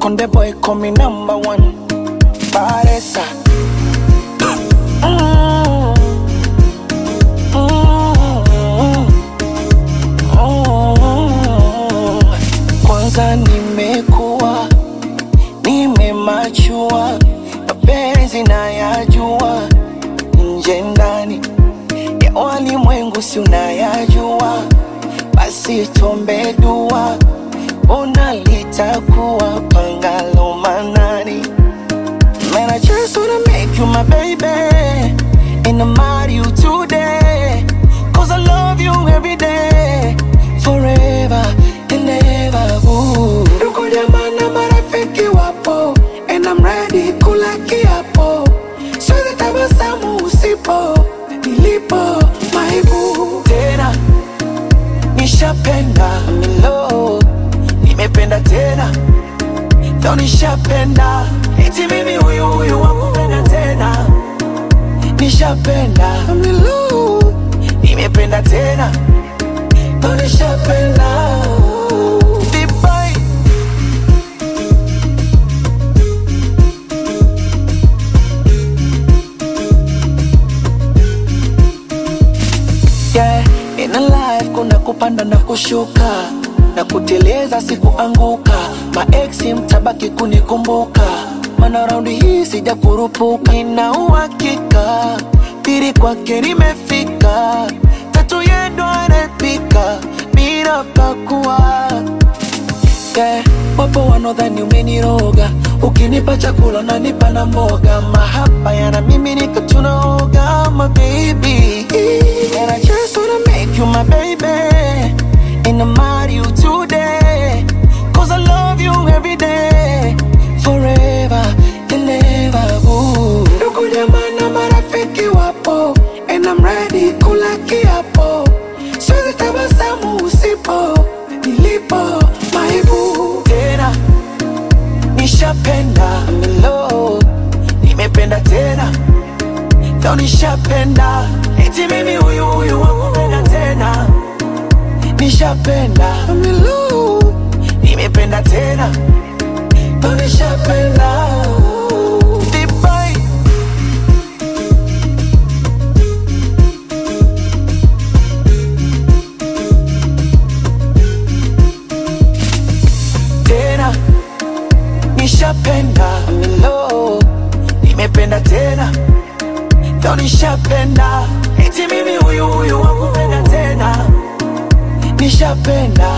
Konde boy call me number one. Paresa. Kwanza nimekuwa, nimemachua, mapenzi nayajua, nje ndani ya walimwengu si unayajua. Basi tuombe dua, ona litakuwa pangalo manani. Man, I just wanna make you my baby, and I'm marry you today, cause I love you every day, forever and ever. Ndugu jamaa na marafiki wapo, and I'm ready kula kiapo. Siwezi tabasamu usipo, nilipo my boo. Tena nishapenda, I'm in love, nimependa tena. Leo nishapenda, eti mimi huyu wakupenda tena. Nishapenda, I'm in love, nimependa tena. Leo nishapenda. Dubai. Yeah, in a life kuna kupanda na kushuka, na kuteleza sikuanguka. Maeksi mtabaki kunikumbuka, mana raundi hii sija kurupuka. Nina uhakika, pili kwake nimefika, tatu yendo anapika, bila pakua. Yeah, wapo wanodhani umeniroga, ukinipa chakula unanipa na mboga. Mahaba yana mimi nikatunaoga, my baby. And I just wanna make you my baby, and I'm marry you today, cause I love you every day, forever and ever. Ndugu jamaa na marafiki wapo, and I'm ready kula kiapo. Siwezi tabasamu usipo, nilipo my boo. Tena nishapenda, I'm in love, nimependa tena. Leo nishapenda, eti mimi huyu wakupenda tena. Nishapenda, I'm in love, nimependa tena. Leo nishapenda. Dubai. Tena nishapenda, I'm in love, nimependa tena. Leo nishapenda, eti mimi huyu wakupenda tena. Nishapenda.